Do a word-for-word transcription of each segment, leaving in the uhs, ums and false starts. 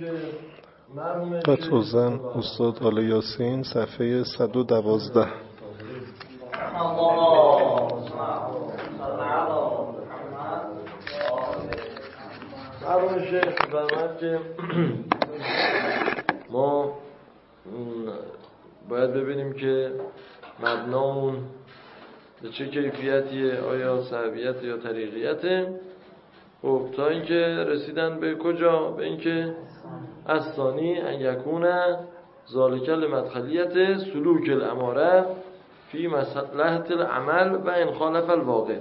فتح زن استاد آل یاسین صفحه صد و دوازده. مرحوم شیخ فرمود که ما باید ببینیم که مبنامون به چه کیفیتیه، آیا صحبیت یا طریقیته. خب تا اینکه رسیدن به کجا؟ به اینکه الثانی ان یکون ذالک لمدخلیت سلوک الاماره فی مصلحت العمل و ان خالف الواقع.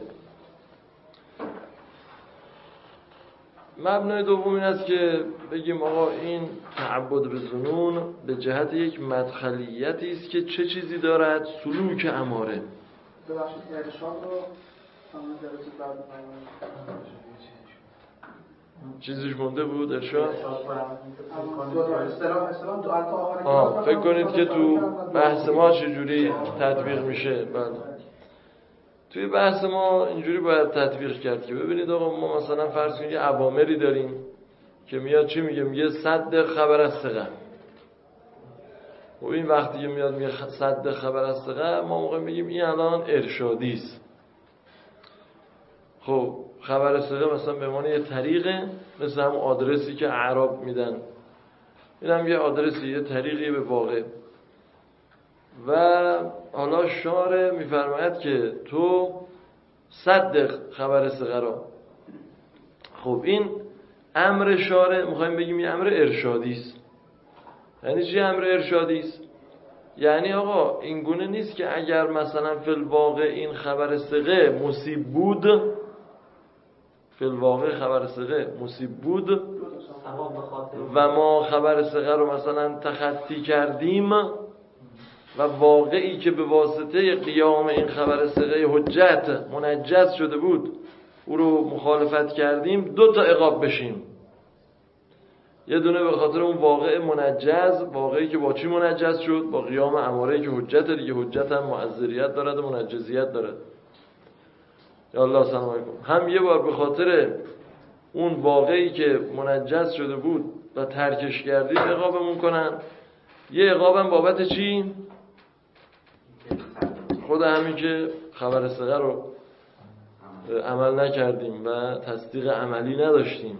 مبنای دوم این است که بگیم آقا این تعبد به ظنون به جهت یک مدخلیتی است که چه چیزی دارد؟ سلوک اماره. ببخشید ارشاد رو همون جلسه بعد چیزیش مونده بود ارشاد؟ ارشاد آه فکر کنید که تو بحث ما چجوری تطبیق میشه. بله توی بحث ما اینجوری باید تطبیق کرد که ببینید آقا ما مثلا فرض کنید یه اوامری داریم که میاد چی میگه؟ میگه صد خبر از ثقه. و این وقتی که میاد میگه صد خبر از ثقه، ما موقع میگیم این الان ارشادی است. خب خبر ثقه مثلا به معنی یه طریقه، مثل هم آدرسی که اعراب میدن، این هم یه آدرسی، یه طریقی به واقع. و حالا شارع میفرماید که تو صدق خبر ثقه را. خب این امر شارع میخوایم بگیم یه امر ارشادی است. یعنی چی امر ارشادی است؟ یعنی آقا این گونه نیست که اگر مثلا فی الواقع این خبر ثقه مصیب بود، فی الواقع خبر ثقه مصیب بود و ما خبر ثقه رو مثلا تخطی کردیم و واقعی که به واسطه قیام این خبر ثقه حجت منجز شده بود او رو مخالفت کردیم، دو تا عقاب بشیم. یه دونه به خاطر اون واقع منجز، واقعی که با چی منجز شد؟ با قیام اماره‌ای که حجت دیگه، حجت هم معذریت دارد و منجزیت دارد. یا الله سلام علیکم. هم یه بار به خاطر اون واقعی که منجز شده بود و ترکش کردیم عقابمون کنن. یه عقابم بابت چی؟ خود همین که خبر ثقه رو عمل نکردیم و تصدیق عملی نداشتیم.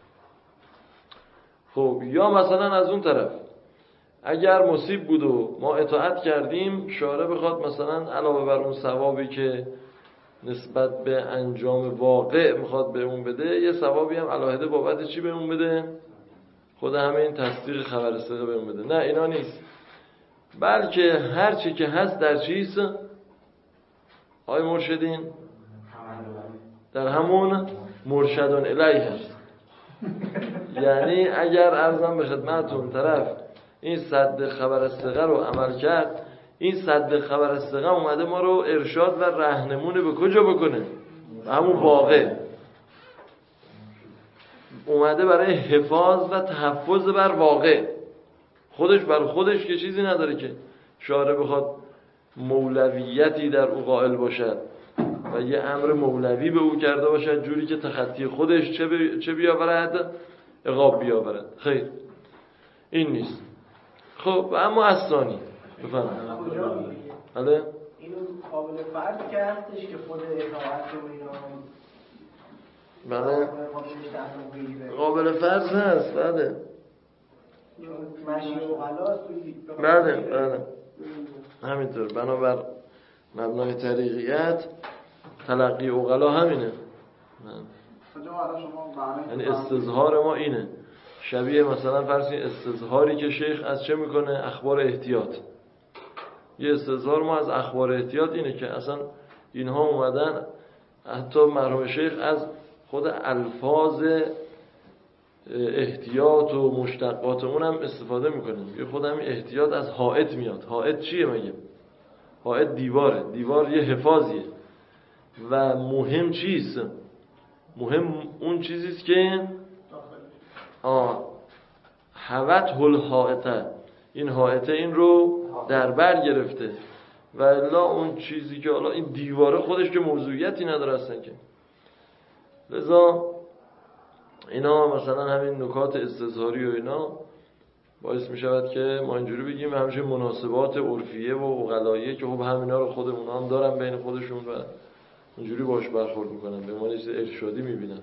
خب یا مثلا از اون طرف اگر مصیب بود و ما اطاعت کردیم، شارع بخواد مثلا علاوه بر اون ثوابی که نسبت به انجام واقع میخواد به اون بده، یه ثوابی هم علاوه بابت چی به اون بده؟ خود همین تصدیق خبر ثقه به اون بده. نه اینا نیست، بلکه هر چی که هست در چیز آی مرشدین در همون مرشدون الیه هست. یعنی اگر عرضم به خدمتون طرف این صد خبر ثقه رو عمل کرد، این صد خبر ثقه اومده ما رو ارشاد و راهنمونه به کجا بکنه؟ همون واقع اومده برای حفاظ و تحفظ بر واقع. خودش بر خودش که چیزی نداره که شارع بخواد مولویتی در او قائل باشد و یه امر مولوی به او کرده باشد جوری که تخطی خودش چه, بی... چه بیاورد؟ عقاب بیاورد. خیر این نیست. خب اما اصلانی بفرمایید. بله اینو قابل فرض که هستش که خود اطاعت رو اینا بله قابل فرض هست. بله مشی و غلاس. بله بله همینطور. بنابر مبنای طریقیت تلقی عقلا همینه. یعنی استظهار ما اینه، شبیه مثلا فرض کنید استظهاری که شیخ از چه میکنه؟ اخبار احتیاط. یه استظهار ما از اخبار احتیاط اینه که اصلا اینها اومدن، حتی مرحوم شیخ از خود الفاظ احتیاط و مشتقات اون هم استفاده میکنه. یه خود همین احتیاط از حائط میاد. حائط چیه مگه؟ حائط دیواره. دیوار یه حفاظیه و مهم چیست؟ مهم اون چیزیست که آه حوت هل حائطه، این حائطه این رو در بر گرفته و الا اون چیزی که حالا این دیواره خودش که موضوعیتی نداره اصلا که. لذا اینا مثلا همین نکات استظهاری و اینا باعث می شود که ما اینجوری بگیم همچنین مناسبات عرفیه و عقلاییه که خب همینا رو خودمون هم دارن بین خودشون و اینجوری باش برخورد میکنن، به معنی چیز ارشادی میبینن.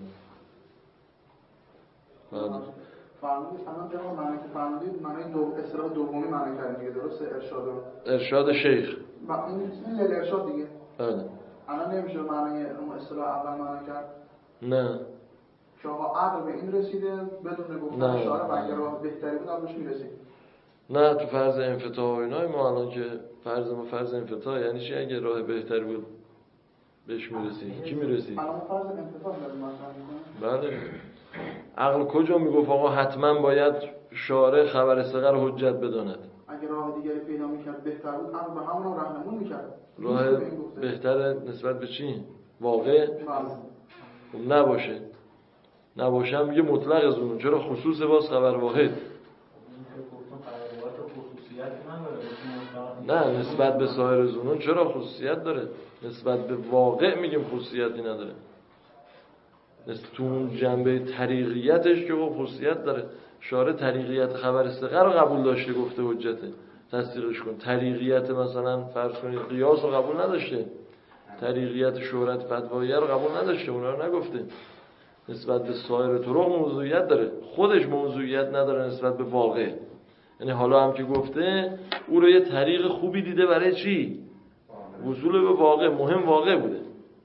فرمودید الان جناب معنی که فرمودید معنی دو اصطلاح دومی معنی کردن دیگه، درسته؟ ارشاد ارشاد شیخ این این ارشاد دیگه. بله. الان نمیشه معنی اون اصطلاح اول معنی کرد؟ نه که آقا عقل به این رسیده بدون گفتن اشاره و اگر راه بهتری بود قبلش میرسید. نه تو فرض انفتاح و اینای ما الان که فرض ما فرض انفتاح یعنی چی؟ اگه راه بهتری بود بهش میرسید. کی میرسید؟ الان فرض انفتاح داریم مثلا. بله. عقل کجا میگفت آقا حتما باید شارع خبر صغر رو حجت بداند؟ اگه راه دیگری پیدا میکرد بهتر بود عقل به همون رو راهنمون میکرد. راه بهتر نسبت به چی؟ واقع؟ خب نباشه. نباشه هم میگه مطلق از اون. چرا خصوص باز خبر واحد؟ نه نسبت به سایر زنون چرا خصوصیت داره؟ نسبت به واقع میگیم خصوصیتی نداره. نسبت تو اون جنبه طریقیتش که خب خصوصیت داره. شارع طریقیت خبر صغر رو قبول داشته گفته حجته، تصدیقش کن. طریقیت مثلا فرض کنید قیاس رو قبول نداشته، طریقیت شهرت فتواییه رو قبول نداشته، اونا رو نگفته. نسبت به سایر طرق موضوعیت داره، خودش موضوعیت نداره نسبت به واقع. یعنی حالا هم که گفته او رو یه طریق خوبی دیده برای چی؟ وصول به واقع. مهم واقع بوده.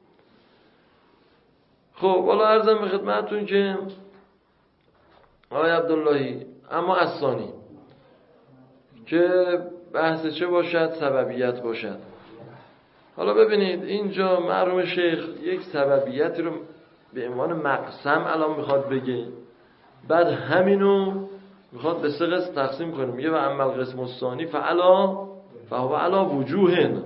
خب حالا عرضم به خدمتتون که آقای عبداللهی اما الثانی که بحث چه باشد؟ سببیت باشد. حالا ببینید اینجا مرحوم شیخ یک سببیتی رو به عنوان مقسم الان میخواد بگه، بعد همینو میخواد به سه قسم تقسیم کنه. میگه و اما القسم الثانی فعلا فهو علا وجوهن.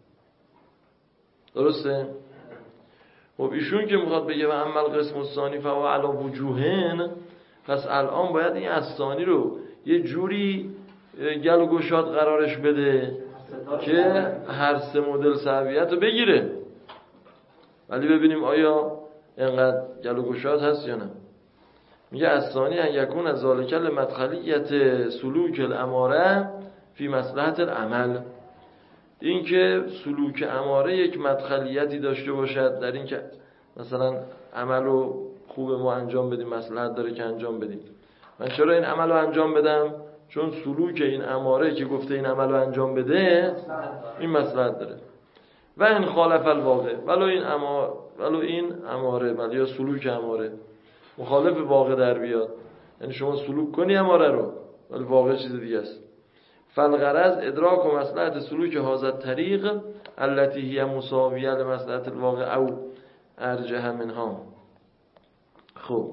درسته؟ خب ایشون که میخواد بگه و اما القسم الثانی فهو علا وجوهن، پس الان باید این الثانی رو یه جوری گل و گشاد قرارش بده که هر سه مدل سببیت رو بگیره. ولی ببینیم آیا اینقدر گل و گشاد هست یا نه. میگه الثانی ان یکون از ذالک لمدخلیت سلوک الاماره فی مصلحت العمل. این که سلوک اماره یک مدخلیتی داشته باشد در این که مثلا عمل رو خوب ما انجام بدیم، مصلحت داره که انجام بدیم. من چرا این عمل رو انجام بدم؟ چون سلوک این اماره که گفته این عمل رو انجام بده این مصلحت داره. و این خالف الواقع، ولو این اماره ولو این اماره ولی یا سلوک اماره مخالف واقع در بیاد، یعنی شما سلوک کنی اماره رو ولی واقع چیز دیگه است. فالغرض ادراک و مصلحت سلوک هذا الطریق التي هي مساویه لمصلحت الواقع او ارجح منها. خب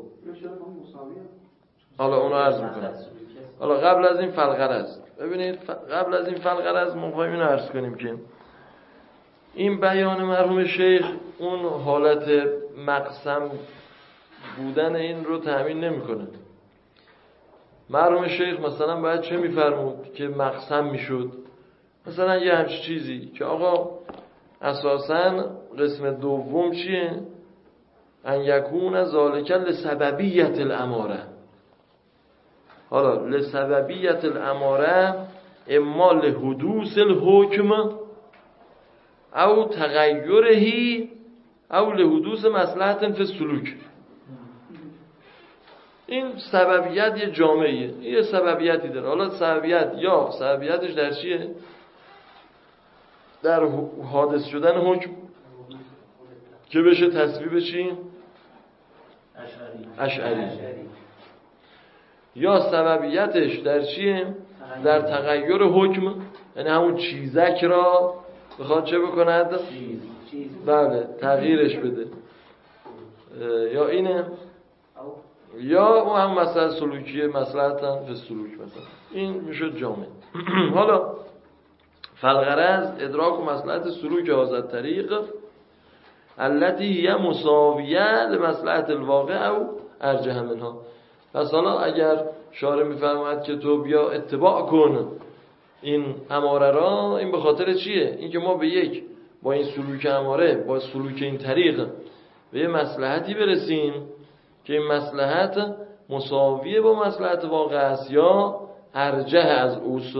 حالا اونو عرض میکنم. حالا قبل از این فالغرض ببینید، قبل از این فالغرض ما میخوایم اینو عرض کنیم که این بیان مرحوم شیخ اون حالت مقسم بودن این رو تأمین نمیکنه. مرحوم شیخ مثلا باید چه میفرمود که مقسم میشد؟ مثلا یه همچین چیزی که آقا اساساً قسم دوم چیه؟ ان یکون ذالک لسببیت الاماره. حالا لسببیت الاماره اما لحدوث الحکم او تغییره او لحدوث مصلحت فی السلوک. این سببیت یه جامعیه، یه سببیتی داره. حالا سببیت یا سببیتش در چیه؟ در حادث شدن حکم که بشه تصویب چی؟ اشعری. یا سببیتش در چیه؟ در تغییر حکم، یعنی همون چیزک را بخواد چه بکند؟ بله تغییرش بده. یا اینه یا اون هم مسئله سلوکیه، مصلحتاً فی السلوک مثلا. این میشد جامع. حالا فالغرض ادراک و مصلحت سلوک هذا الطریق التي هي مساویه لمصلحت الواقع او ارجح منها. پس حالا اگر شارع میفرماید که تو بیا اتباع کن این اماره را، این به خاطر چیه؟ این که ما به یک با این سلوک اماره، با سلوک این طریق به یه مصلحتی برسیم که این مصلحت مساویه با مصلحت واقع است یا ارجح از اوست.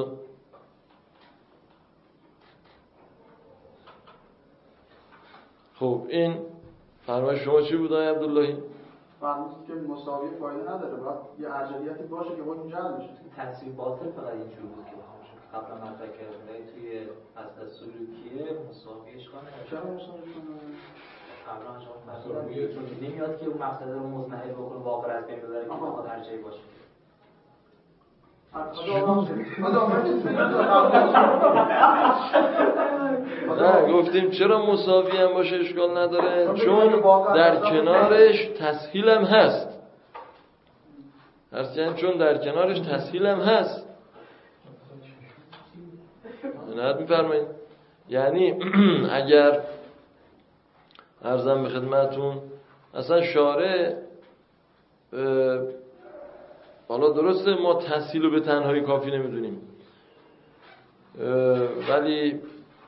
خب این فرمایش شما چی بود آقای عبداللهی؟ فرمودید که مساوی فایده نداره، باید یه ارجحیتی باشه که باید جلب بشه. تصویر باطل فقط اینجور بود که قبلا مطرح کردیم توی اصل سلوکیه مساوی اشکال نداره. چرا مساوی کنه؟ قبلا شما فرمودید چون نمیاد که اون مقصد رو مضمحل بکنه واقع از بین ببره که بخواد ارجحی باشه. نه گفتیم چرا مساوی هم باشه اشکال نداره، چون در کنارش تسهیل هم هست. هرچند چون در کنارش تسهیل هم هست. نه میفرمایید یعنی اگر عرضم به خدمتون اصلا شارع حالا درسته ما تسهیل رو به تنهایی کافی نمیدونیم، ولی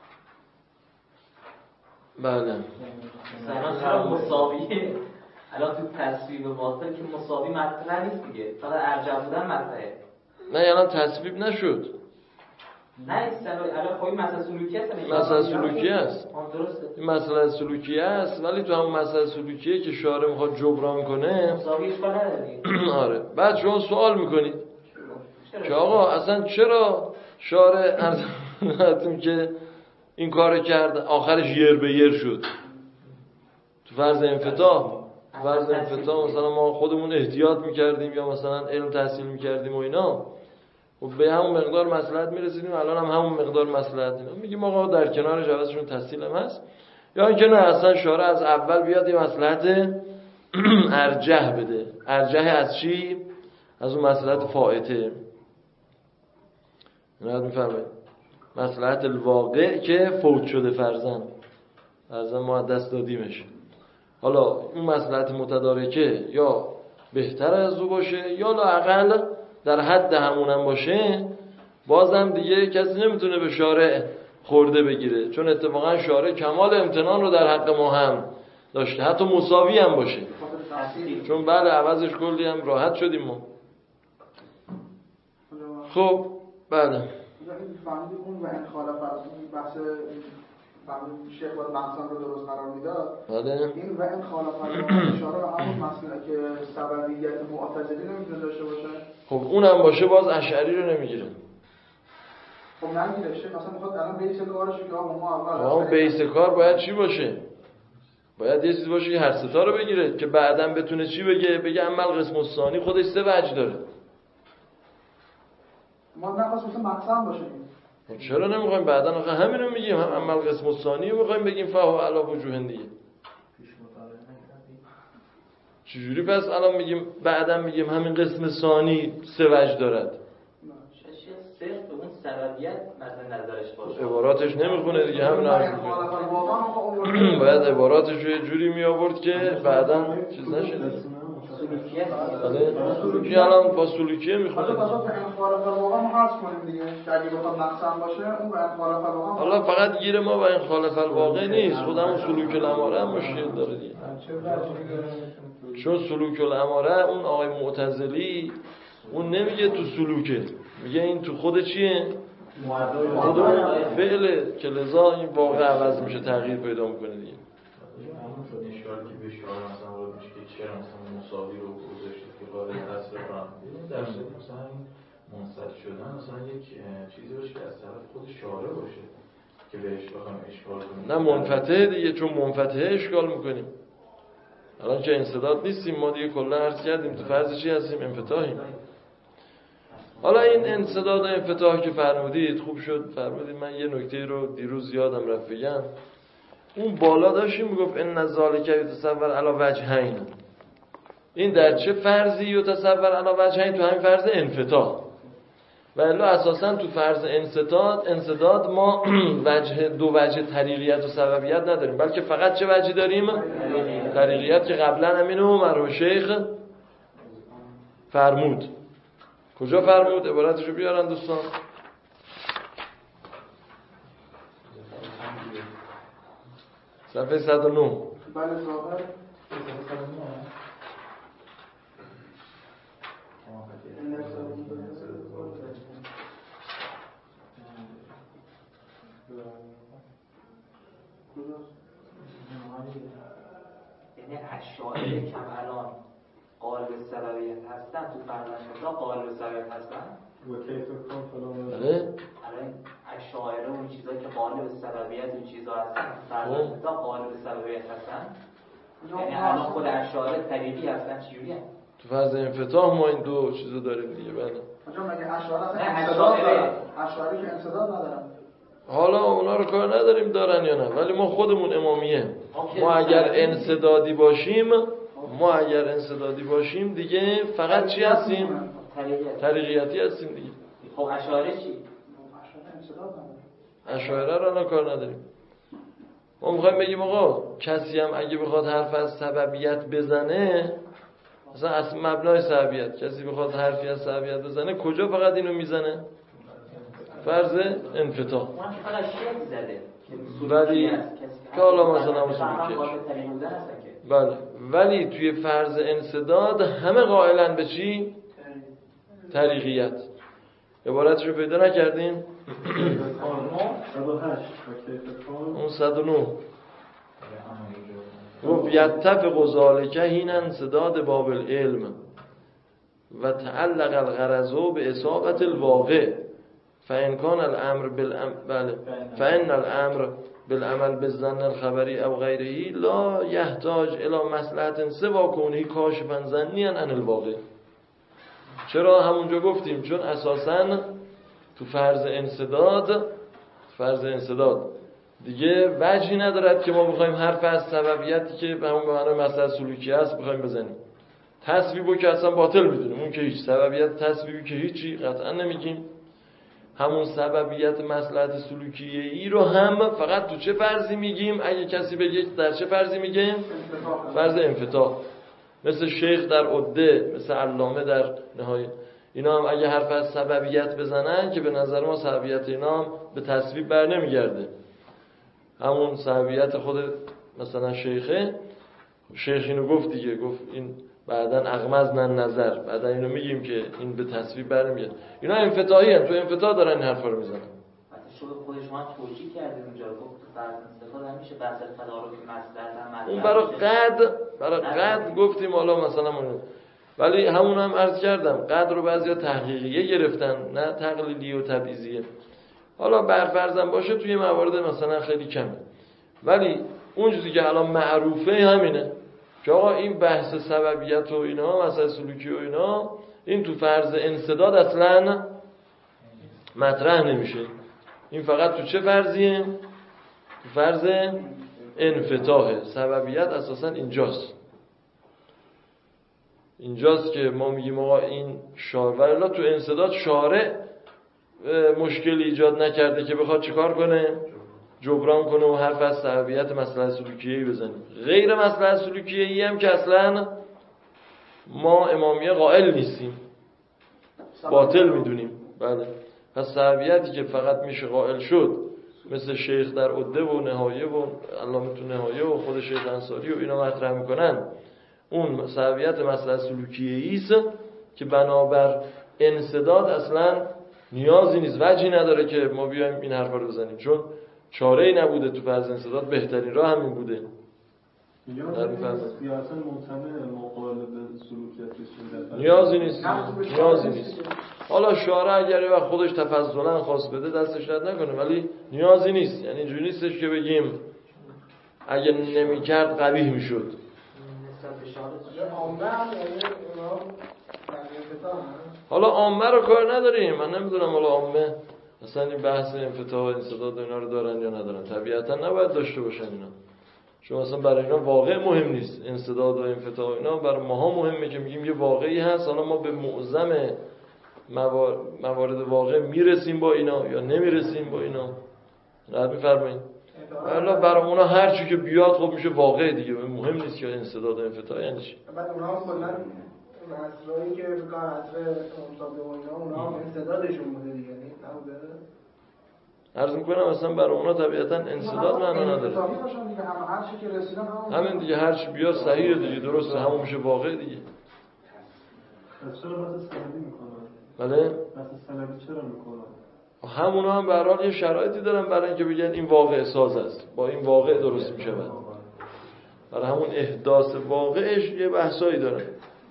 بله مثلا مساویه الان تو تصویب باطل که مساوی مطرح نیست دیگه، فقط ارجح بودن مطرحه. نه الان تصویب نشد. نه الان خب این مسئله سلوکی هست. مسئله سلوکی است. درسته. این مسئله سلوکی است، ولی تو همون مسئله سلوکیه که شارع میخواد جبران کنه مساوی اشکال نداره دیگه. آره. بعد شما سوال میکنید که آقا اصلا چرا شارع ارزم که این کار کرد آخرش یر به یر شد؟ تو فرض انفتاح فرض انفتاح مثلا ما خودمون احتیاط میکردیم یا مثلا علم تحصیل میکردیم و اینا و به همون مقدار مصلحت میرسیدیم، الان هم همون مقدار مصلحت میگیم آقا در کنارش عوضشون تحصیل هم هست، یا اینکه نه اصلا شارع از اول بیاد یه مصلحت ارجح بده. ارجح از چی؟ از اون مصلحت فائته. نه میفهمید مصلحت الواقع که فوت شده فرزن فرزن ما دست دادیمش، حالا اون مصلحت متدارکه یا بهتر از او باشه یا لااقل در حد همونم باشه، بازم دیگه کسی نمیتونه به شارع خورده بگیره، چون اتفاقا شارع کمال امتنان رو در حق ما هم داشته، حتی مساوی هم باشه، چون بله عوضش کلی هم راحت شدیم ما. خب بله فهمیدیم اون و انخالف از این بحث فهمیدیم شیخ باید مقصد رو درست قرار میداد. این و انخالف از اشاره همون مسئله که سببیت معتزلی نمیتونه داشته باشه. خب اونم باشه باز اشعری رو نمیگیره. خب نمیگیره شیخ مثلا میخواد الان بیس کارش که آقا ما اول اون بیس کار باید چی باشه؟ باید یه چیزی باشه که هر ستا رو بگیره که بعداً بتونه چی بگه؟ بگه عمل قسم الثانی خودش سه وجه داره. ما نخواست مثلا مقصد باشه. چرا نمیخوایم بعداً آخه همین رو میگیم، هم عمل قسم الثانی رو میخوایم بگیم فهو علی وجوه دیگه. چجوری پس الان میگیم بعداً میگیم همین قسم ثانی سه وجه دارد؟ صرف به اون سببیت مد نظرش باشه. عباراتش نمیخونه دیگه، همین حرف میزنه. باید عباراتش رو یه جوری می آورد که بعداً چیز نشه. سلوکیه بله سلوکی الان با سلوکیه میخونه. حالا فقط گیر ما با این خالف الواقع نیست، خود همون سلوک الاماره هم مشکل داره دیگه. چون سلوک الاماره اون آقای معتزلی اون نمیگه تو سلوکه، میگه این تو خود چیه؟ خود فعله که لذا این واقع عوض میشه، تغییر پیدا میکنه دیگه. اشکالی که به شعار مثلا وارد میشه که چرا مثلا مساوی رو گذاشتید که قابل تصویر کنم در صورتی مثلا این منصرف شدن مثلا یک چیزی باشه که از طرف خود شارع باشه که بهش بخوایم اشکال کنیم، نه منفتحه دیگه، چون منفتحه اشکال میکنیم. الان که انسداد نیستیم ما دیگه، کلا عرض کردیم تو فرض چی هستیم؟ انفتاحیم. حالا این انسداد و انفتاح که فرمودید خوب شد فرمودید، من یه نکته رو دیروز یادم رفت بگم. اون بالا داشتیم میگفت ان ذالک یتصور علی وجهین، این در چه فرضی یتصور علی وجهین؟ تو همین فرض انفتاح. و الا اساسا تو فرض انسداد انسداد ما وجه دو وجه طریقیت و سببیت نداریم، بلکه فقط چه وجهی داریم؟ طریقیت که قبلا همینو مرحوم شیخ فرمود. کجا فرمود؟ عبارتشو بیارن دوستان. صفحه صد و نه. بله ظاهر اشاعره کم الان قالب سببیت هستن، تو فرض انفتا قالب سببیت هستن و کیف کن فلان. بله الان اشاعره اون چیزایی که قالب سببیت اون چیزا هستن تو فرض انفتا قالب سببیت هستن، یعنی الان خود اشاعره طریقی هستن چجوری هستن؟ تو فرض انفتاح ما این دو چیزو داریم دیگه. بله آنجا مگه اشاعره اصلا انصداد دارن؟ اشاعره که انصداد ندارن. حالا اونا رو کار نداریم دارن یا نه، ولی ما خودمون امامیه، ما اگر انسدادی باشیم ما اگر انسدادی باشیم دیگه فقط چی هستیم؟ طریقیتی هستیم دیگه. خب اشاعره چی؟ اشاعره انصداد نداره. اشاعره رو الان کار نداریم. ما میخوایم بگیم آقا کسی هم اگه بخواد حرف از سببیت بزنه، مثلا از مبنای سببیت کسی بخواد حرفی از سببیت بزنه کجا فقط اینو میزنه؟ فرض انفتاح. من فقط شک زده ولی که حالا مثلا مسئولیتش بله، ولی توی فرض انسداد همه قائلن به چی؟ طریقیت. عبارتش رو پیدا نکردین؟ اون صد و نه گفت یتفق ذالک حین انسداد باب العلم و تعلق الغرض به اصابت الواقع فإن كان الامر بالام بله فإن الامر بالعمل بالظن الخبری او غیره لا يحتاج الى مصلحت سوا کونه کاشفا ظنیا عن الواقع. چرا همونجا گفتیم؟ چون اساساً تو فرض انسداد فرض انسداد دیگه وجهی ندارد که ما بخوایم حرف از سببیتی که به همون معنی مسئله سلوکی هست بخوایم بزنیم. تسبیبو که اصلا باطل میدونیم، اون که هیچ سببیت تسبیبی که هیچی قطعا نمیگیم. همون سببیت مصلحت سلوکیه ای رو هم فقط تو چه فرضی میگیم؟ اگه کسی بگه در چه فرضی میگه؟ فرض انفتاح. مثل شیخ در عده، مثل علامه در نهایه، اینا هم اگه حرف از سببیت بزنن که به نظر ما سببیت اینا هم به تسبیب بر نمیگرده، همون سببیت خود مثلا شیخه، شیخ اینو گفت دیگه، گفت این بعدن اغمزن نظر، بعدن اینو میگیم که این به تصویب برنمیاد. اینا انفتاحی هستن، تو انفتاح دارن این حرفا رو میزنن. شده خودش ما توجیه کردیم اونجا، گفت تو فرض استفاده نمیشه بحث تدارک مصدر. اون برای قد برای قد گفتیم حالا مثلا اون، ولی همون هم عرض کردم قد رو بعضیا تحقیقیه گرفتن نه تقلیدی و تبعیضیه. حالا بر فرضم باشه توی موارد مثلا خیلی کمه، ولی اون چیزی که الان معروفه همینه که آقا این بحث سببیت و اینا مثلا سلوکی و اینا این تو فرض انسداد اصلا مطرح نمیشه. این فقط تو چه فرضیه؟ تو فرض انفتاحه. سببیت اساسا اینجاست اینجاست که ما میگیم آقا این شارع، ولی تو انسداد شارع مشکلی ایجاد نکرده که بخواد چیکار کنه؟ جبران کنه و حرف از سببیت مصلحت سلوکیه‌ای بزنه. غیر مصلحت سلوکیه‌ای هم که اصلا ما امامیه قائل نیستیم، باطل میدونیم. بله، پس سببیتی که فقط میشه قائل شد مثل شیخ در عده و نهایه و علامه تو نهایه و خود شیخ انصاری و اینا مطرح میکنن، اون سببیت مصلحت سلوکیه‌ای است که بنابر انسداد اصلا نیازی نیست، وجهی نداره که ما بیایم این حرفا رو بزنیم، چون چاره‌ای نبوده تو فرض انسداد، بهترین راه همین بوده. نیازی نیست نیازی نیست حالا شارع اگر یه وقت خودش تفضلا خواست بده دستش رد نکنه، ولی نیازی نیست. یعنی اینجوری نیستش که بگیم اگه نمی‌کرد قبیح میشد. حالا عامه رو کار نداریم، من نمیدونم حالا عامه مثلا این بحث انفتاح و انسداد اینا رو دارن یا ندارن. طبیعتا نباید داشته باشن اینا، چون مثلا برای اینا واقع مهم نیست. انسداد و انفتاح اینا برای ماها مهمه که میگیم یه واقعی هست، حالا ما به معظم موارد واقع میرسیم با اینا یا نمیرسیم با اینا. راحت میفرمایید. حالا برای اونا هر چی که بیاد خب میشه واقع دیگه، مهم نیست که انسداد و انفتاح یعنی چی. بعد اونها هم کلا اصلایی که بگن اصل مطابق اینا اونها هم انسدادشون بوده دیگه، نبوده. عرض میکنم مثلا برای اونا طبیعتا انسداد معنا نداره. همین دیگه هر چی بیاد صحیحه دیگه، درسته، همون میشه واقع دیگه. چرا بحث سندی میکنن؟ بله؟ بحث سندی چرا میکنن؟ همونا هم به هر حال یه شرایطی دارن برای اینکه بگن این واقع ساز است، با این واقع درست میشه. بعد برای همون احداث واقعش یه بحثایی داره.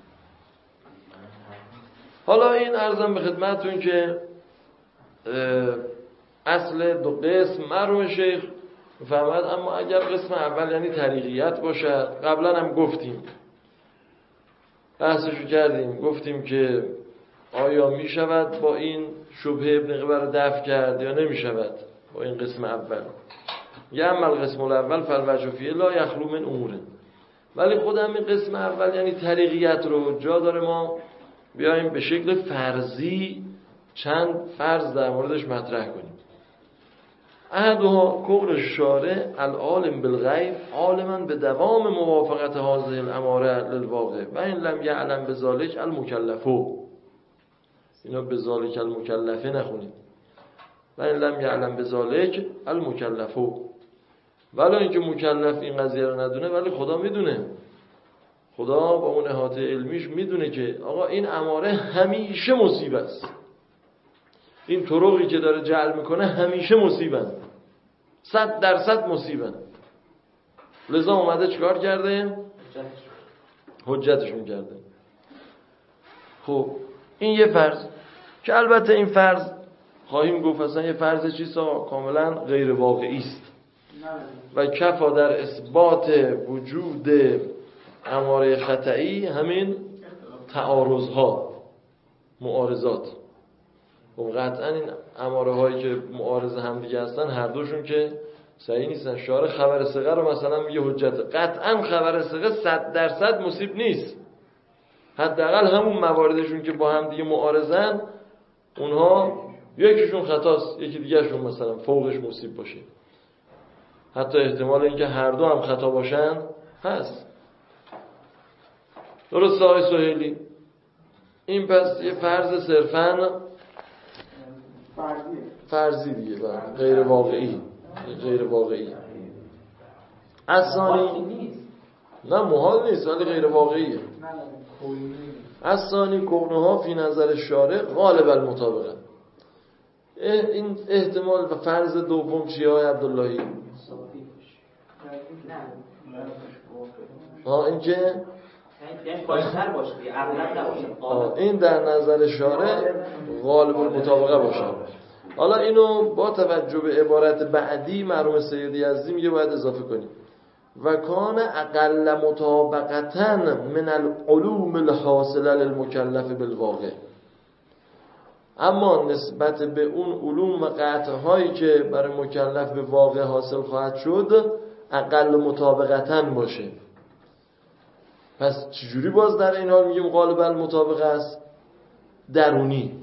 حالا این عرضم به خدمتون که اصل دو قسم مرحوم شیخ فهمد، اما اگر قسم اول یعنی طریقیت باشد، قبلا هم گفتیم بحثشو کردیم، گفتیم که آیا می شود با این شبهه ابن قبر دفع کرد یا نمی شود با این قسم اول. یا اما القسم الاول فالوجه فیه لا یخلو من اموره. ولی خود همین قسم اول یعنی طریقیت رو جا داره ما بیاییم به شکل فرضی چند فرض در موردش مطرح کنیم. احدها قول الشارع العالم بالغیب عالما به دوام موافقت هذه الاماره للواقع و این لم یعلم بذلک المکلفو. اینا بذلک المکلفه نخونید، و این لم یعلم بذلک المکلفو، ولی اینکه مکلف این قضیه رو ندونه ولی خدا میدونه. خدا با اون احاطه علمیش میدونه که آقا این اماره همیشه مصیبه است، این طرقی که داره جعل میکنه همیشه مصیبن، صد درصد مصیبن. لذا اومده چیکار کرده؟ حجتشون کرده. خب این یه فرض که البته این فرض خواهیم گفت اصلا یه فرض چیزا کاملا غیر واقعی است و کفا در اثبات وجود اماره خطئی همین تعارضها، معارضات. و قطعا این اماره هایی که معارض هم دیگه هستن هر دوشون که صحیح نیستن. شارع خبر ثقه رو مثلا میگه حجت، قطعا خبر ثقه صد درصد مصیب نیست، حداقل همون مواردشون که با هم دیگه معارضن اونها یکیشون خطاست یکی دیگهشون مثلا فوقش مصیب باشه، حتی احتمال اینکه هر دو هم خطا باشن هست. درست آقای سهیلی؟ این پس یه فرض صرفاً فرضی دیگه، غیر واقعی، غیر واقعی. اصانی نه محال نیست ولی غیر واقعیه. اصانی کونها فی نظر شارع غالب المطابقه. این احتمال و فرض دوم چیه های عبداللهی؟ ها این که این در نظر شارع غالب المطابقه باشه. حالا اینو با توجه به عبارت بعدی مرحوم سیدی یزدی میگه باید اضافه کنیم و کان اقل مطابقتا من العلوم الحاصله للمکلف بالواقع. اما نسبت به اون علوم و قطع هایی که برای مکلف به واقع حاصل خواهد شد اقل مطابقتا باشه. پس چجوری باز در این حال میگیم غالب المطابقه است؟ درونی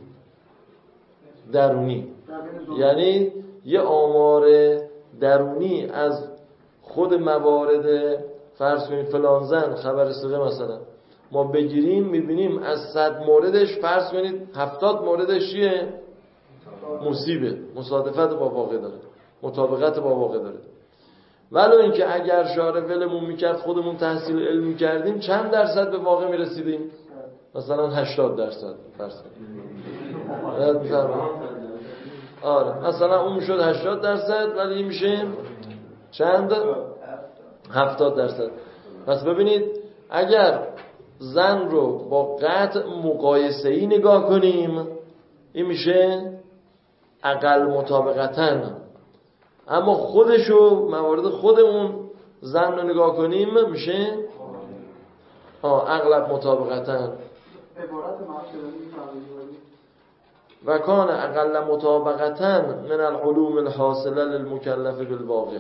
درونی یعنی یه آمار درونی از خود موارد، فرض کنید فلان زن خبر ثقه مثلا ما بگیریم میبینیم از صد موردش فرض کنید هفتاد موردش چیه؟ مصیبه، مصادفت با واقع داره، مطابقت با واقع داره. ولو اینکه اگر شارع ولمون میکرد خودمون تحصیل علم میکردیم چند درصد به واقع میرسیدیم؟ مثلا هشتاد درصد فرض کنید. آره مثلا اون میشد هشتاد درصد ولی این میشه چند؟ هفتاد درصد. پس ببینید اگر زن رو با قطع مقایسه‌ای نگاه کنیم این میشه اقل مطابقتاً، اما خودشو موارد خودمون زن رو نگاه کنیم میشه آه اغلب مطابقتاً. عبارت و کان اقل مطابقتاً من العلوم الحاصله للمکلف بالواقع.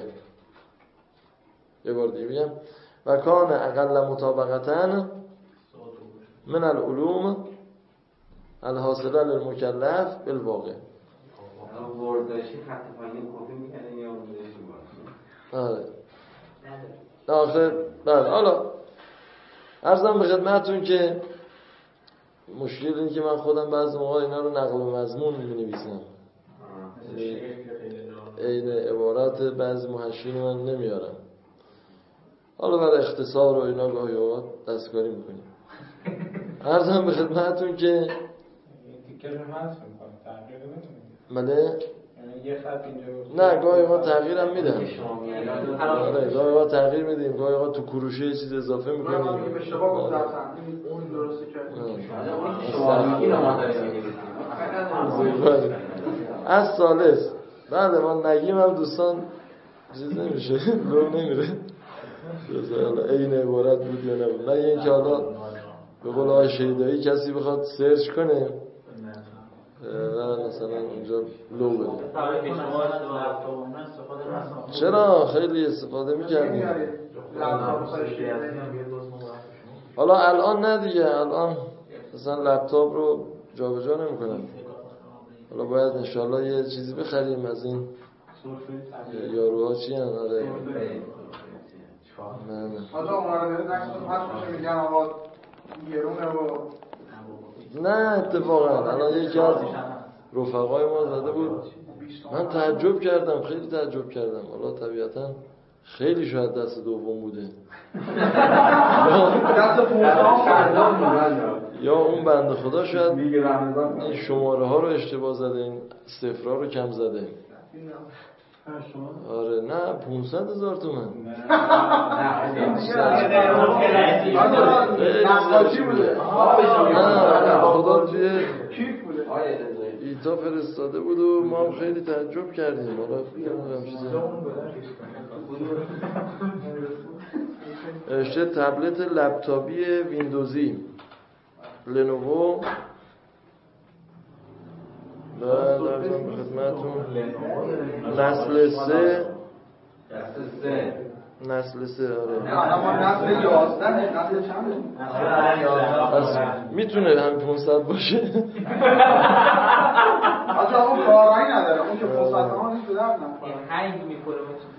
یه بار دیگه میگم و کان اقل مطابقتاً من العلوم الحاصله للمکلف بالواقع. ورداشی خط پایین کپی میکنه یا ورداشی باشه؟ آره آخه بله. حالا عرضم به خدمتون که مشکل اینه که من خودم بعضی موقع اینا رو نقل و مضمون می‌نویسم، این عبارات بعضی محشین من نمیارم. حالا برای اختصار و اینا گاهی اوقات دستکاری میکنیم. عرضم به خدمتون که تیکه رو حذف می‌کنم، تغییر نمی‌کنم. بله یه خط اینجا نه گاهی ما تغییر هم میدن. آره گاهی ما تغییر میدیم، گاهی ما تو کروشه یه چیز اضافه میکنیم. من میگم اشتباه گفتم اون درسته که از ثالث بعد ما نگیم هم دوستان چیز نمیشه لو نمیره حالا این عبارت بود یا نبود. نه اینکه حالا به قول آقای شیدایی کسی بخواد سرچ کنه و مثلا اونجا لو بده. چرا خیلی استفاده میکردیم. حالا الان نه دیگه، الان مثلا لپتاپ رو جابجا نمیکنن. حالا باید انشالله یه چیزی بخریم از این یاروها چی هن؟ آره نه نه حالا اونا رو داره نکس پس میشه میگن آقا گرونه و نه اتفاقا الان یکی از رفقای ما زده بود، من تعجب کردم، خیلی تعجب کردم. حالا طبیعتا خیلی شاید دست دوم بوده دست پونزده یا اون بنده خدا شاید این شماره ها رو اشتباه زده، این صفرها رو کم زده. آره نه پونصد هزار تومن نقاشی بوده خدا توی ایتا فرستاده بود و ما هم خیلی تعجب کردیم. حالا بگم چیزی اشته تبلت لپتاپی ویندوزی لنوو و درزم به خدمتون نسل سه نسل سه آره نسل یازده نسل چنده؟ میتونه هم پونصد باشه آجا اون کارایی نداره، اون که پونصد ها نیست بدر نکنه هنگ میکنه.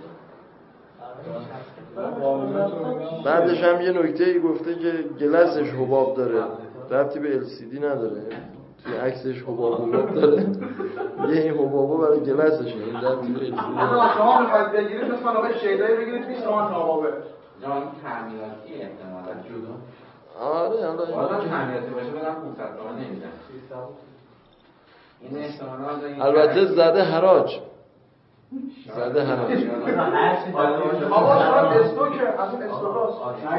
بعدش هم یه نکته ای گفته که گلسش حباب داره، ربطی به ال سی دی نداره، توی عکسش حباب حباب داره یه این حبابا برای گلسشه، این ربطی به ال سی دی نداره. شما میخواید بگیرید مثل آقای شیدایی بگیرید بیست تومن حبابه جان تعمیراتی احتمالا جدا. آره حالا حالا تعمیراتی باشه بدم پونصد تومن نمیدن. این احتمالا البته زده حراج زده حراج آقا شاید استوکه از اون استوکاست.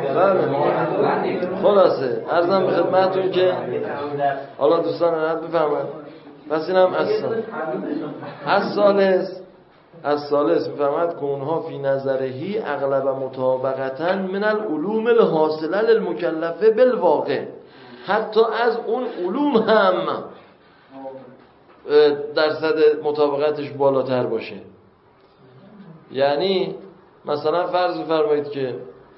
خلاصه عرضم به خدمتون که حالا دوستان راحت بفهمن. پس اینم از از ثالث از ثالث میفهمد که اونها فی نظرهی اغلب مطابقتا من العلوم الحاصله للمکلفه بالواقع، حتی از اون علوم هم درصد مطابقتش بالاتر باشه. یعنی مثلا فرض فرمایید که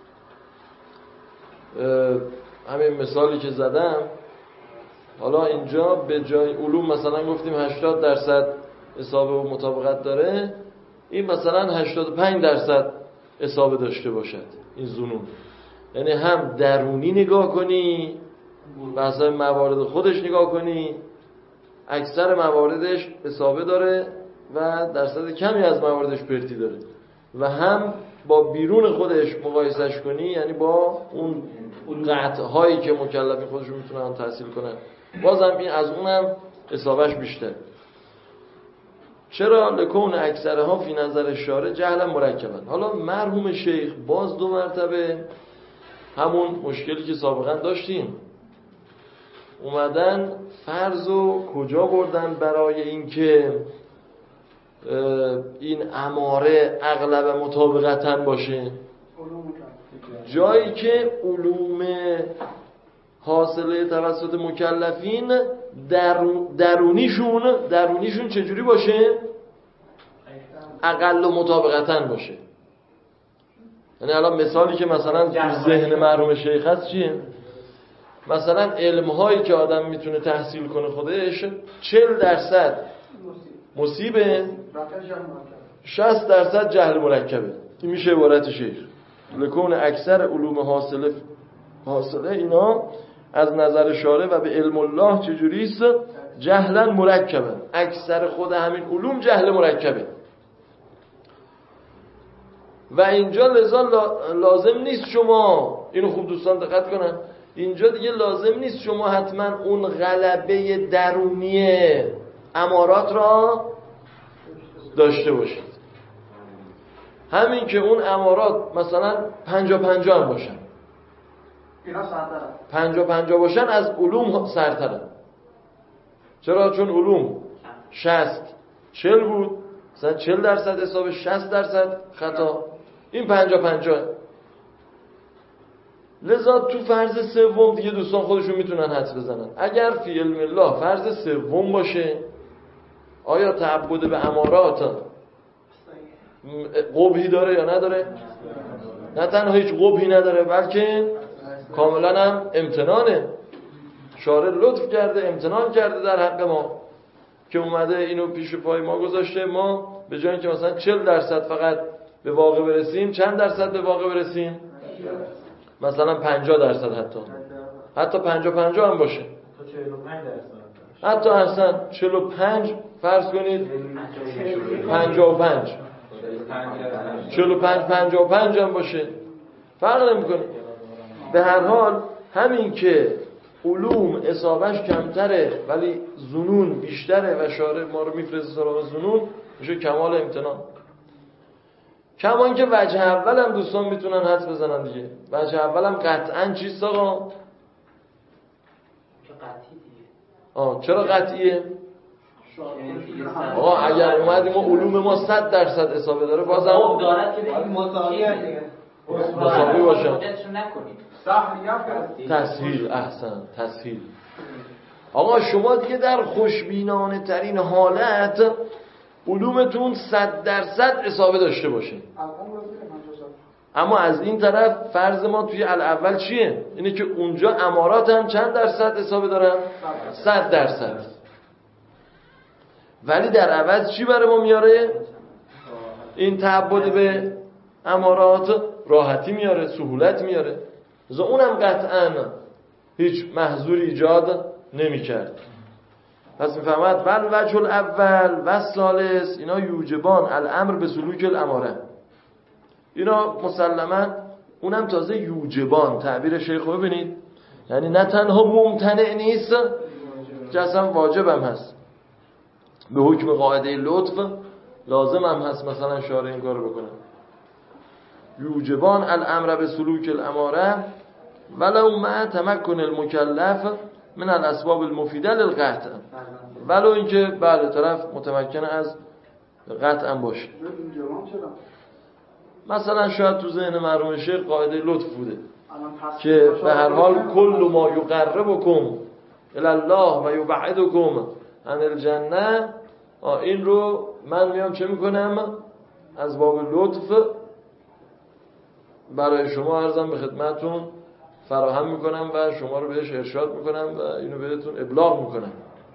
همین مثالی که زدم، حالا اینجا به جای علوم مثلا گفتیم هشتاد درصد اصابه و مطابقت داره، این مثلا هشتاد و پنج درصد اصابه داشته باشد این ظنون. یعنی هم درونی نگاه کنی به حسب موارد خودش نگاه کنی، اکثر مواردش اصابه داره و درصد کمی از مواردش پرتی داره، و هم با بیرون خودش مقایسش کنی، یعنی با اون قطعهایی که مکلفین خودشون میتونن تحصیل کنن، بازم این از اونم اصابهش بیشتر. چرا؟ لکون اکثرها فی نظر شارع جهلا مرکبن. حالا مرحوم شیخ باز دو مرتبه همون مشکلی که سابقا داشتیم اومدن فرضو کجا بردن برای اینکه این اماره اغلب مطابقتاً باشه؟ جایی که علوم حاصله توسط مکلفین درونیشون درونیشون چجوری باشه؟ اقل مطابقتاً باشه. یعنی الان مثالی که مثلا تو ذهن مرحوم شیخ هست چیه؟ مثلا علم‌هایی که آدم میتونه تحصیل کنه خودش چهل درصد مصیبه، شصت درصد جهل مرکبه. این میشه عبارت شیخ. لکون اکثر علوم حاصله حاصله اینا از نظر شارع و به علم الله چجوریست؟ جهلا مرکبه. اکثر خود همین علوم جهل مرکبه. و اینجا لذا لازم نیست شما، اینو خوب دوستان دقت کنن، اینجا دیگه لازم نیست شما حتما اون غلبه درونی امارات را داشته باشید. همین که اون امارات مثلا پنجا پنجا هم باشن، اینا سرتره پنجا پنجا باشن از علوم سرتره. چرا؟ چون علوم شصت چهل بود، مثلا چهل درصد حساب شصت درصد خطا، این پنجا پنجا. لذا تو فرض سوم دیگه دوستان خودشون میتونن حدس بزنن. اگر فی علم الله فرض سوم باشه، آیا تعبد به امارات قبحی داره یا نداره؟ نه تنها هیچ قبحی نداره، بلکه کاملا هم امتنانه. شارع لطف کرده، امتنان کرده در حق ما که اومده اینو پیش پای ما گذاشته. ما به جای اینکه مثلا چهل درصد فقط به واقع برسیم، چند درصد به واقع برسیم؟ مثلا پنجاه درصد، حتی حتی پنجاه پنجاه هم باشه، حتی اصلا چهل و پنج فرض کنید، پنجاه و پنج، چهل و پنج پنجاه و پنج هم باشه، فرق نمیکنه. به هر حال همین که علوم اصابش کمتره ولی ظنون بیشتره و شارع ما رو میفرسته سراغ ظنون، میشه کمال امتنان. کمان که وجه اول هم دوستان میتونن حدس بزنن دیگه. وجه اول هم قطعاً چیست آقا؟ آه چرا قطعیه؟ آقا اگر اومدیم و علوم ما صد درصد اصابه داره، بازم دارد که به مساویه مساوی باشه. تسهیل، احسن، تسهیل. آقا شما دیگه در خوشبینانه ترین حالت علومتون صد درصد اصابه داشته باشه، اما از این طرف فرض ما توی الاول چیه؟ اینه که اونجا امارات هم چند درصد اصابه دارن؟ صد درصد. ولی در عوض چی برای ما میاره؟ این تعبد به امارات راحتی میاره، سهولت میاره. لذا اونم قطعاً هیچ محظوری ایجاد نمی کرد. پس میفهمد ول وجه الاول و ثالث اینا یوجبان الامر به سلوک الاماره. اینا مسلماً اونم تازه یوجبان، تعبیر شیخ رو ببینید، یعنی نه تنها ممتنع نیست که اصلا واجب هم هست، به حکم قاعده لطف لازم هم هست مثلا شارع این کار بکنه. یوجبان الامر به سلوک الاماره ولو مع تمکن المکلف من الاسباب المفیده للقطع، ولو اینکه بله طرف متمکن از قطع باشه. مثلا شاید تو ذهن مرحوم شیخ قاعده لطف بوده که به هر حال کل ما یقربکم الی الله و یبعدکم عن الجنه، این رو من میام چه میکنم؟ از باب لطف برای شما عرضم به خدمتون فراهم میکنم و شما رو بهش ارشاد میکنم و اینو بهتون ابلاغ میکنم.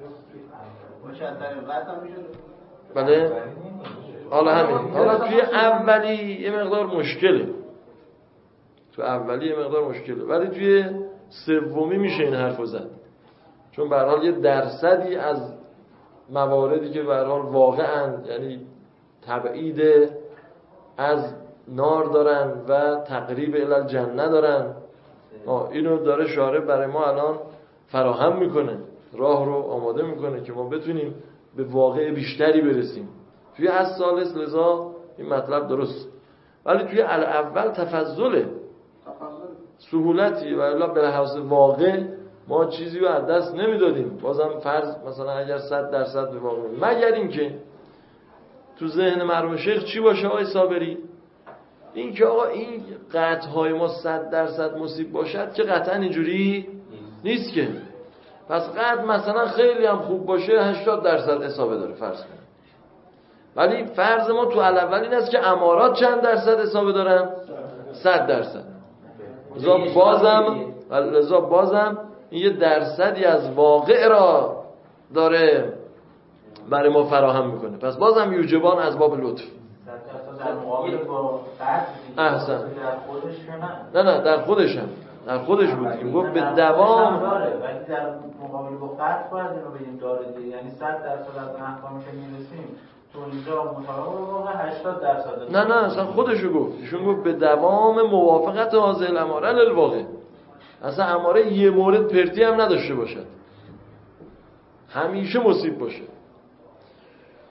بله؟ حالا همین. حالا توی اولی یه مقدار مشکله، تو اولی یه مقدار مشکله، ولی توی سومی میشه این حرفو زد، چون به هر حال یه درصدی از مواردی که به هر حال واقعاً یعنی تبعید از نار دارن و تقریب الی الجنه دارن، اینو داره شارع برای ما الان فراهم میکنه، راه رو آماده میکنه که ما بتونیم به واقع بیشتری برسیم توی از ثالث. لذا این مطلب درست، ولی توی الاول تفضله، سهولتی و الا به لحاظ واقع ما چیزی رو از دست نمیدادیم. بازم فرض مثلا اگر صد درصد به واقع، مگر اینکه تو ذهن مرحوم شیخ چی باشه آقای صابری؟ این که آقا این قطعهای ما صد درصد مصیب باشد که قطعا اینجوری نیست که. پس قطع مثلا خیلی هم خوب باشه هشتاد درصد اصابه داره فرض کنیم، ولی فرض ما تو الاول این است که امارات چند درصد اصابه دارن؟ صد درصد. لذا بازم لذا بازم این یه درصدی از واقع را داره برای ما فراهم میکنه. پس بازم یوجبان از باب لطف. در مقابل با احسن. در خودش نه نه در خودش هم در خودش بود که گفت به دوام داره، ولی در مقابل با قطع باید اینو بگیم داره دیگه، یعنی صد درصد از احکامش میرسیم تو اینجا مطابق واقع هشتاد درصد. نه نه اصلا خودشو گفت، ایشون گفت به دوام موافقت حاضر الاماره للواقع، اصلا اماره یه مورد پرتی هم نداشته باشد، همیشه مصیب باشه.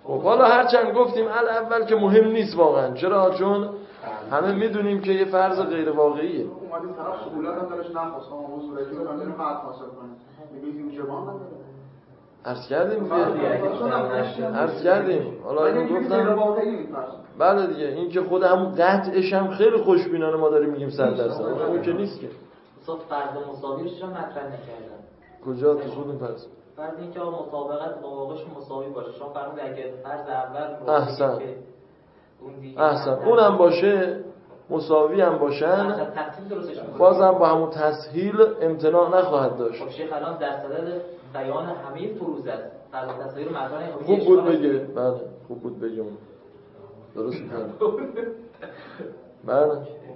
خب حالا هرچند گفتیم اول که مهم نیست واقعا. چرا؟ چون همه میدونیم که یه فرض غیر واقعیه. اومدیم طرف سهولت هم درش نخواست، اما حضور اجازه هم داریم قطع حاصل کنیم. میگیم جوان نداره. عرض کردیم دیگه. عرض کردیم. حالا اینو گفتم. بله دیگه، این که خود همون قطعش هم خیلی خوشبینانه ما داریم میگیم صد درصد. اون که نیست که. اصلا فرض مساویش رو مطرح نکردن. کجا تو خودتون فرض؟ فرض اینکه مطابقت با واقعش مساوی باشه. شما فرمودید اگه فرض اول احسن. احسن. اونم باشه، مساوی هم باشن، بازم با همون تسهیل امتناع نخواهد داشت. خب شیخ الان در صدد بیان همه فروض است. فرض تسهیل رو مطرح خوب بود بگه. بله خوب بود بگه اون. درست می‌کنه. بله.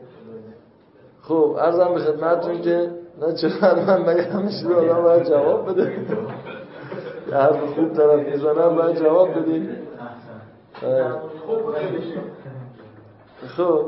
خب عرضم به خدمتتون که نه چرا من مگه همیشه آدم باید جواب بده. یه حرف خوب طرف میزنم باید جواب بدیم. خب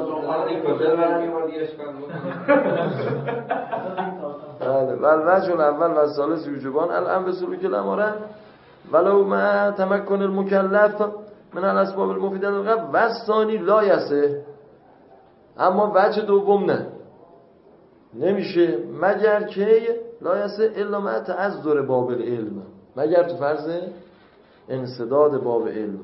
بله بل وجه اول و ثالث یوجبان الان به سلوک الاماره ولو ما تمکن المکلف من الاسباب المفیده للغرب و ثانی لا یسه. اما وجه دوم نه، نمیشه مگر که لا یسه الا ما تعذر باب العلم، مگر تو فرض انسداد باب علم.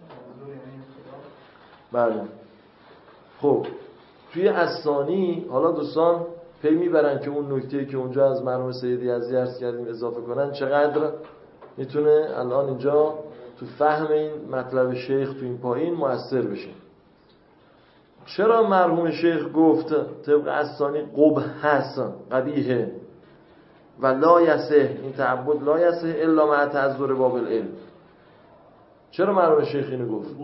بله. خب توی الثانی حالا دوستان پی میبرن که اون نکته‌ای که اونجا از مرحوم سیدی عزیزی عرض کردیم اضافه کنن چقدر میتونه الان اینجا تو فهم این مطلب شیخ تو این پایین مؤثر بشه. چرا مرحوم شیخ گفت طبق الثانی قبح هست، قبیحه و لا یسه، این تعبد لا یسه الا مع تعذر باب العلم؟ چرا مرحوم شیخ اینو گفت؟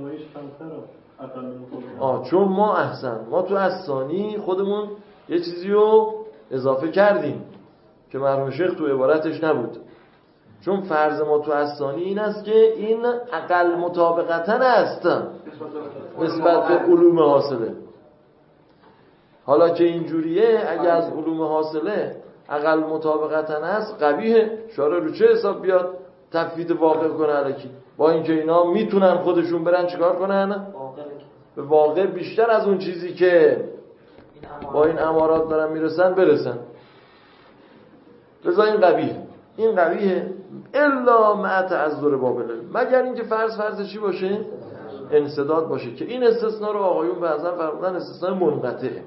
آه چون ما احسن ما تو الثانی خودمون یه چیزی رو اضافه کردیم که مرحوم شیخ تو عبارتش نبود. چون فرض ما تو الثانی این است که این اقل مطابقتاً است نسبت به علوم حاصله. حالا که اینجوریه اگه از علوم حاصله اقل مطابقتاً است قبیحه، شارع رو چه حساب بیاد تفویض واقع کنه الکی؟ با اینکه اینا میتونن خودشون برن چیکار کنن؟ به واقع بیشتر از اون چیزی که با این امارات دارن میرسن برسن. لذا این قبیه این قبیه الا مع تعذر باب العلم، مگر اینکه فرض فرض چی باشه؟ انسداد باشه، که این استثناء رو آقایون بعضا فرمودن استثناء منقطعه.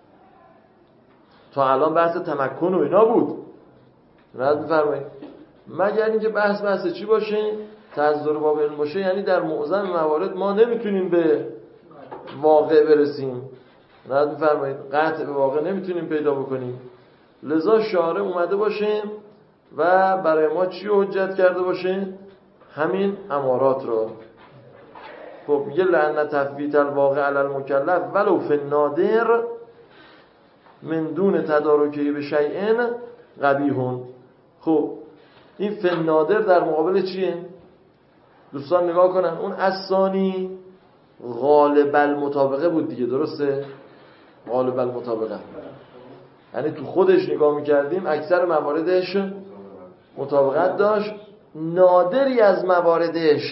تا الان بحث تمکن و اینا بود، رد می‌فرمایید. مگر اینکه بحث بحث چی باشه؟ تعذر باب علم باشه، یعنی در معظم موارد ما نمیتونیم به واقع برسیم. رد می‌فرمایید. قطع به واقع نمیتونیم پیدا بکنیم. لذا شارع اومده باشه و برای ما چی حجت کرده باشه؟ همین امارات رو. خب میگه لأن تفویت الواقع علی المکلف ولو فی النادر من دون تدارکی به شیء قبیح. خب این فی النادر در مقابل چیه؟ دوستان نگاه کنن، اون الثانی غالب المطابقه بود دیگه، درسته؟ غالب المطابقه یعنی تو خودش نگاه میکردیم اکثر مواردش مطابقت داشت، نادری از مواردش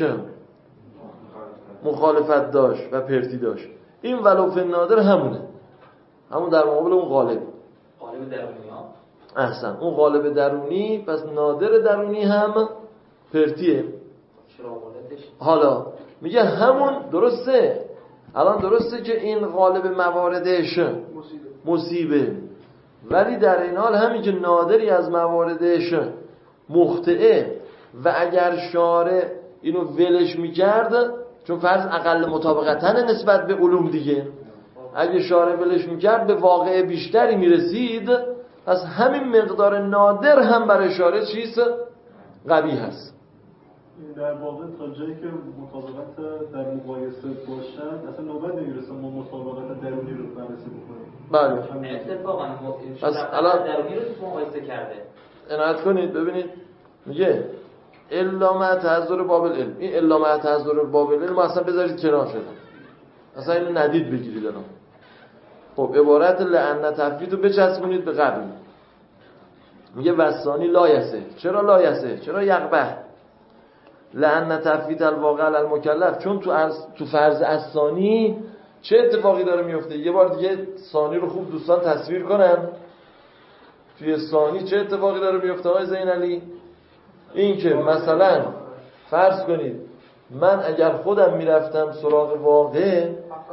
مخالفت داشت و پرتی داشت. این ولو فی النادر همونه، همون در مقابل اون غالب غالب درونی ها. احسن، اون غالب درونی، پس نادر درونی هم پرتیه. حالا میگه همون درسته، الان درسته که این غالب مواردش مصیبه، ولی در این حال همین که نادری از مواردش مخطئه و اگر شارع اینو ولش میکرد، چون فرض اقل مطابقتاً نسبت به علوم دیگه، اگه شارع ولش میکرد به واقع بیشتری میرسید، پس همین مقدار نادر هم برای شارع چیز قبیح هست. در واقع تا جایی که مطابقت در مقایسه باشد اصلا نوبت نمیرسه ما مطابقت درونی رو بررسی بکنیم. بله اتفاقا پس الان درونی رو مقایسه کرده. عنایت کنید ببینید، میگه الا مع تعذر باب العلم. این الا مع تعذر باب العلم اصلا بذارید کنار شده، اصلا اینو ندید بگیرید الان. خب عبارت لعن تفویض رو بچسبونید به قبل. میگه وسانی لا یسه. چرا لا یسه؟ چرا یقبح؟ لأن تفویت الواقع علی المکلف، چون تو از تو فرض الثانی چه اتفاقی داره میفته؟ یه بار دیگه ثانی رو خوب دوستان تصویر کنن. توی ثانی چه اتفاقی داره میفته آقای زین علی؟ این که مثلا فرض کنید من اگر خودم میرفتم سراغ واقع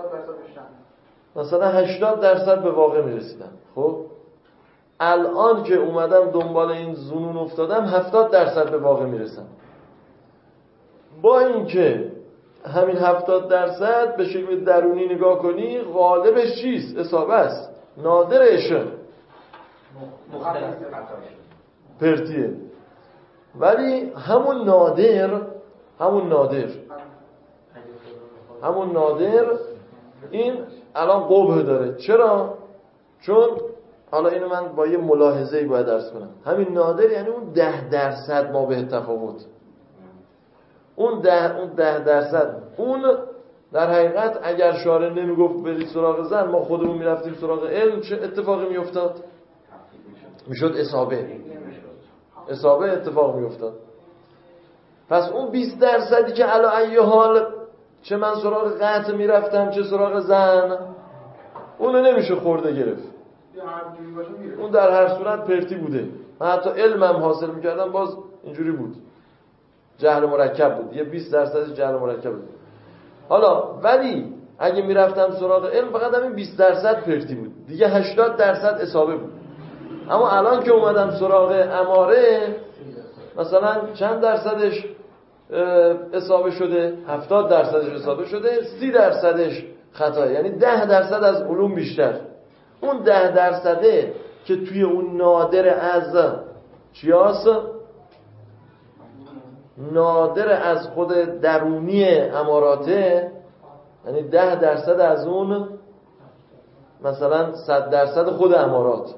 مثلا هشتاد درصد به واقع میرسیدم، خب الان که اومدم دنبال این ظنون افتادم هفتاد درصد به واقع میرسم. با اینکه همین هفتاد درصد به شکل درونی نگاه کنی غالبش چیست؟ اصابه است، نادرش پرتیه. ولی همون نادر همون نادر همون نادر این الان قبح داره. چرا؟ چون حالا اینو من با یه ملاحظه‌ای باید عرض کنم. همین نادر یعنی اون ده درصد ما به تفاوت، اون ده اون ده درصد اون در حقیقت اگر شارع نمیگفت برید سراغ زن، ما خودمون میرفتیم سراغ علم، چه اتفاقی میافتاد؟ میشد اصابه اصابه اتفاق میافتاد. پس اون بیست درصدی که علی ای حال چه من سراغ قطع میرفتم چه سراغ زن، اونو نمیشه خورده گرفت. اون در هر صورت پرتی بوده. من حتی علمم حاصل میکردم باز اینجوری بود، جهل مرکب بود، یه بیست درصد جهل مرکب بود. حالا ولی اگه میرفتم سراغ علم فقط همین بیست درصد پرتی بود، دیگه هشتاد درصد اصابه بود. اما الان که اومدم سراغ اماره مثلا چند درصدش اصابه شده؟ هفتاد درصدش اصابه شده، سی درصدش خطا، یعنی ده درصد از علوم بیشتر. اون ده درصده که توی اون نادر از چیاس، نادر از خود درونی اماراته، یعنی ده درصد از اون مثلا صد درصد خود امارات،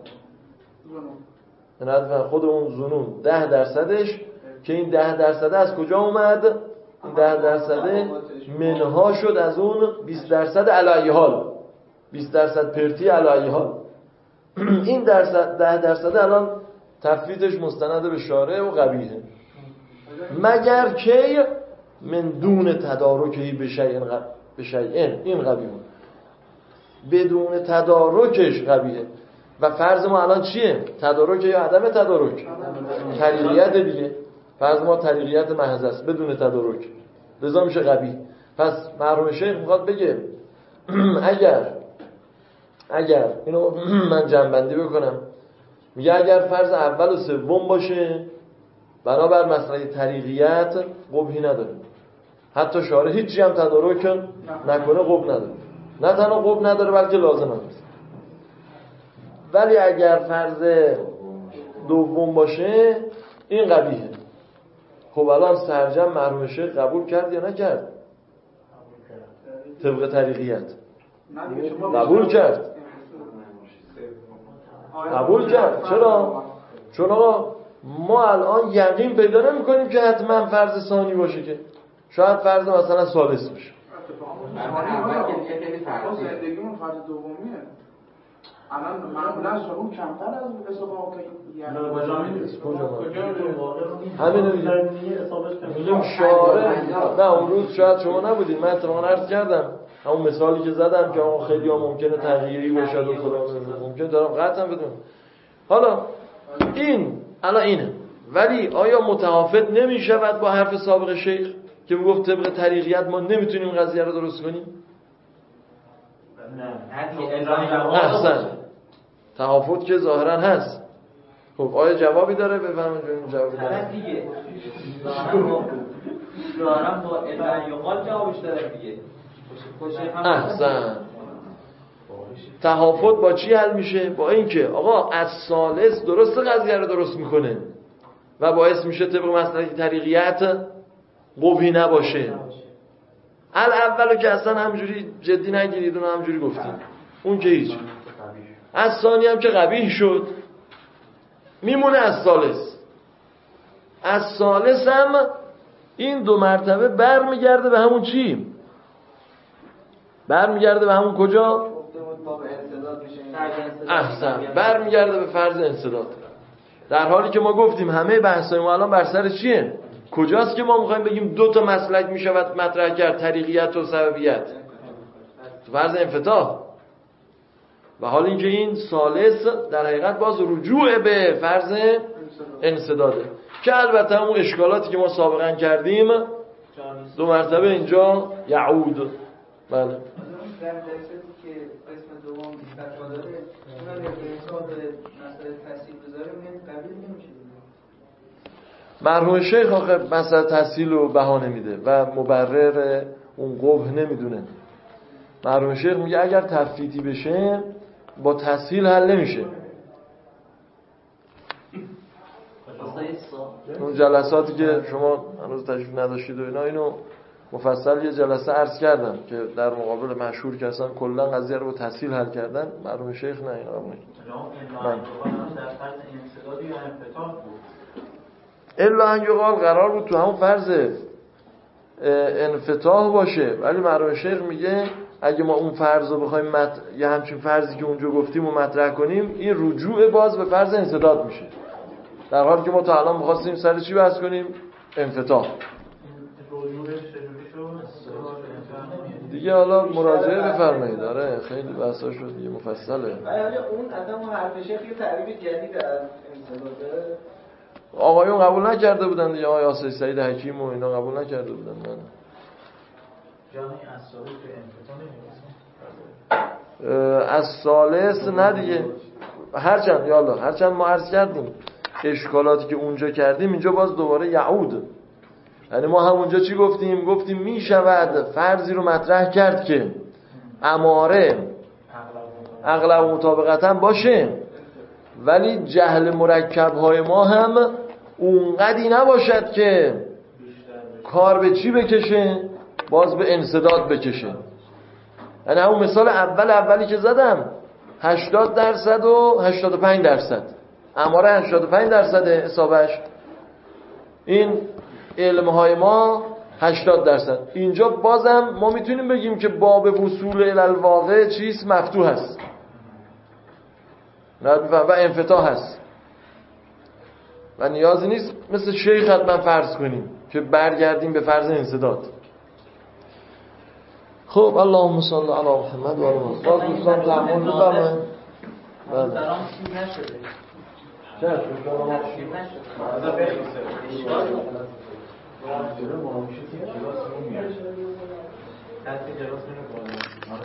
یعنی خود اون ظنون ده درصدش، که این ده درصد از کجا اومد؟ این ده درصد منها شد از اون بیست درصد علی حال، بیست درصد پرتی علی حال. این درصد ده درصد الان تفویتش مستند به شارع و قبیحه، مگر که من دون تدارکی به شیء به شیء، این قبیحه، بدون تدارکش قبیحه. و فرض ما الان چیه؟ تدارک یا عدم تدارک؟ طریقیت دیگه. فرض ما طریقیت محض است بدون تدارک، لذا میشه قبیح. پس مرحوم شیخ میخواد بگه اگر اگر اینو من جمع‌بندی بکنم، میگه اگر فرض اول و سوم باشه بنابر مسئله طریقیت قبحی نداره، حتی شارع هیچی هم تدارک نکنه قبح نداره، نه تنها قبح نداره بلکه لازم هم است. ولی اگر فرض دوم باشه این قبیحه. خب الان سرجم مرحوم شیخ قبول کرد یا نکرد؟ طبق طریقیت قبول کرد. قبول کرد. چرا؟ چون آقا ما الان یقین پیدا نمی کنیم که حتما فرض ثانی باشه، که شاید فرض مثلا ثالث باشه. زندگیمون فرض دومیه. الان معمولا شروع کمتر از اصابه یعنی کجا می‌رسه؟ همین دیگه میگم شارع. نه اون روز شاید شما نبودید، من اتفاقا عرض کردم همون مثالی که زدم که آقا خیلی ها ممکنه تغییری باشد و فلان، ممکنه دارم قطعا بدون. حالا این الان اینه، ولی آیا متعافد نمی‌شود با حرف سابق شیخ که میگفت طبق طریقیت ما نمیتونیم قضیه رو درست کنیم؟ احسن، تفاوت که ظاهرا هست. خب آیا جوابی داره؟ بفهمید جوابی داره دیگه. ظاهرا با ادعای قال جوابش داره دیگه. احسن. تفاوت با چی حل میشه؟ با اینکه آقا از ثالث درست قضیه رو درست میکنه و باعث میشه طبق مسئله طریقیت قبحی نباشه. الاولو که اصلا همجوری جدی نگیرید، اونو همجوری گفتیم، اون که هیچ. از ثانی هم که قبیح شد میمونه از ثالث. از ثالث هم این دو مرتبه برمیگرده به همون چی؟ برمیگرده به همون کجا؟ احسن، برمیگرده به فرض انسداد. در حالی که ما گفتیم همه بحثای ما الان بر سر چیه؟ کجاست که ما میخوایم بگیم دو تا مسلک میشود مطرح کرد، طریقیت و سببیت؟ تو فرض انفتاح. و حال اینکه این ثالث در حقیقت باز رجوع به فرض انسداده که البته اون اشکالاتی که ما سابقا کردیم دو مرتبه اینجا یعود. بله در درستی که قسم دوم فتوا داره اون رو به حساب مسئله تحصیل بذاره اون قبیل نمیشه. مرحوم شیخ آخه مسئله تحصیل رو بهانه میده و مبرر اون قبح نمیدونه. مرحوم شیخ میگه اگر تفویتی بشه با تسهیل حل نمیشه. اون جلساتی که شما هنوز تشریف نداشتید و اینا اینو مفصل یه جلسه عرض کردم که در مقابل مشهور که اصلا کلا قضیه رو با تسهیل حل کردن. مرحوم شیخ نه اینا بود. الا ان یقال قرار بود تو همون فرض انفتاح باشه، ولی مرحوم شیخ میگه اگه ما اون فرض رو بخوایم مت... یه همچین فرضی که اونجا گفتیم و مطرح کنیم، این رجوع باز به فرض انسداد میشه، در حالی که ما تا الان می‌خواستیم سر چی بحث کنیم؟ انفتاح. دیگه حالا مراجعه بفرمایید. داره خیلی بحثا شد دیگه مفصله. آیا اون آدم و حرف شیخ یه تعریف جدید از انسداده؟ آقایون قبول نکرده بودن دیگه، آقای آسای سعید حکیم و اینا قبول نکرده بودن. من جانی از ثالث به انفتاح از ثالث نه دیگه، هرچند یالا هرچند ما عرض کردیم اشکالاتی که اونجا کردیم اینجا باز دوباره یعود. یعنی ما همونجا چی گفتیم؟ گفتیم می شود فرضی رو مطرح کرد که اماره اغلب مطابقتا باشه، ولی جهل مرکب‌های ما هم اونقدی نباشد که کار به چی بکشه؟ باز به انسداد بکشه. یعنی همون مثال اول اولی که زدم هشتاد درصد و هشتاد و پنج درصد، اماره هشتاد و پنج درصد حسابش، این علمهای ما هشتاد درصد. اینجا بازم ما میتونیم بگیم که باب وصول الالواقع چیز مفتوح هست و انفتاح هست و نیازی نیست مثل شیخ حتما فرض کنیم که برگردیم به فرض انسداد. خب اللهم صل علی محمد و آل محمد. باز دوستان تحمل بفرمایید. بله. درام چیز نشده. چه شد؟ چیز نشده.